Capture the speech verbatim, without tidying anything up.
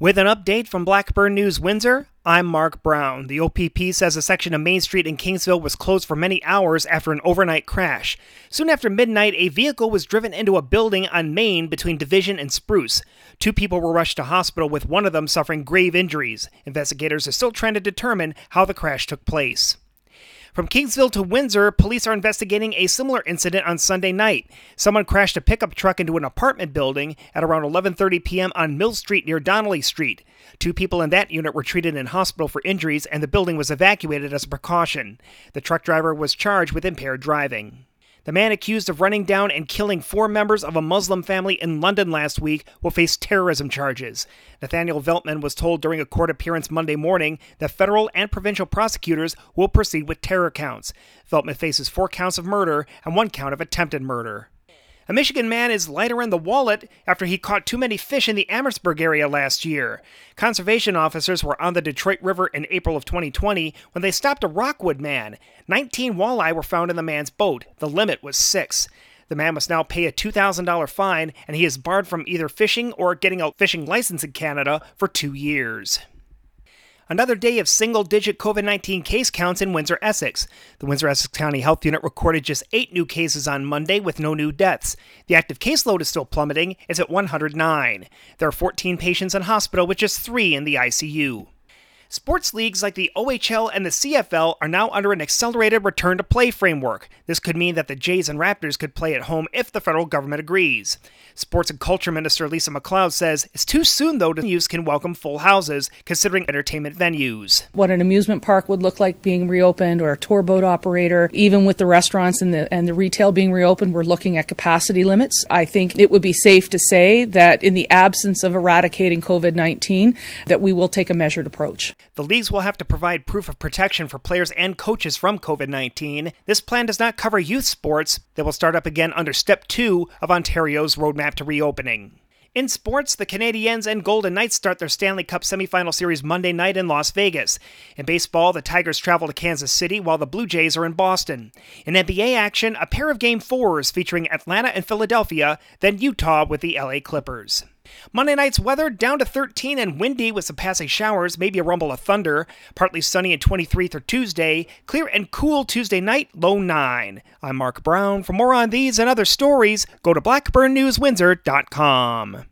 With an update from Blackburn News Windsor, I'm Mark Brown. The O P P says a section of Main Street in Kingsville was closed for many hours after an overnight crash. Soon after midnight, a vehicle was driven into a building on Main between Division and Spruce. Two people were rushed to hospital, with one of them suffering grave injuries. Investigators are still trying to determine how the crash took place. From Kingsville to Windsor, police are investigating a similar incident on Sunday night. Someone crashed a pickup truck into an apartment building at around eleven thirty p.m. on Mill Street near Donnelly Street. Two people in that unit were treated in hospital for injuries, and the building was evacuated as a precaution. The truck driver was charged with impaired driving. The man accused of running down and killing four members of a Muslim family in London last week will face terrorism charges. Nathaniel Veltman was told during a court appearance Monday morning that federal and provincial prosecutors will proceed with terror counts. Veltman faces four counts of murder and one count of attempted murder. A Michigan man is lighter in the wallet after he caught too many fish in the Amherstburg area last year. Conservation officers were on the Detroit River in April of twenty twenty when they stopped a Rockwood man. nineteen walleye were found in the man's boat. The limit was six. The man must now pay a two thousand dollars fine, and he is barred from either fishing or getting a fishing license in Canada for two years. Another day of single-digit COVID nineteen case counts in Windsor-Essex. The Windsor-Essex County Health Unit recorded just eight new cases on Monday with no new deaths. The active caseload is still plummeting. It's at one hundred nine. There are fourteen patients in hospital with just three in the I C U. Sports leagues like the O H L and the C F L are now under an accelerated return-to-play framework. This could mean that the Jays and Raptors could play at home if the federal government agrees. Sports and Culture Minister Lisa MacLeod says it's too soon, though, to venues can welcome full houses, considering entertainment venues. What an amusement park would look like being reopened, or a tour boat operator, even with the restaurants and the, and the retail being reopened, we're looking at capacity limits. I think it would be safe to say that in the absence of eradicating COVID nineteen, that we will take a measured approach. The leagues will have to provide proof of protection for players and coaches from COVID nineteen. This plan does not cover youth sports. They will start up again under Step two of Ontario's roadmap to reopening. In sports, the Canadiens and Golden Knights start their Stanley Cup semifinal series Monday night in Las Vegas. In baseball, the Tigers travel to Kansas City while the Blue Jays are in Boston. In N B A action, a pair of Game fours featuring Atlanta and Philadelphia, then Utah with the L A Clippers. Monday night's weather, down to thirteen and windy with some passing showers, maybe a rumble of thunder. Partly sunny and twenty-three for Tuesday. Clear and cool Tuesday night, low nine. I'm Mark Brown. For more on these and other stories, go to blackburn news windsor dot com.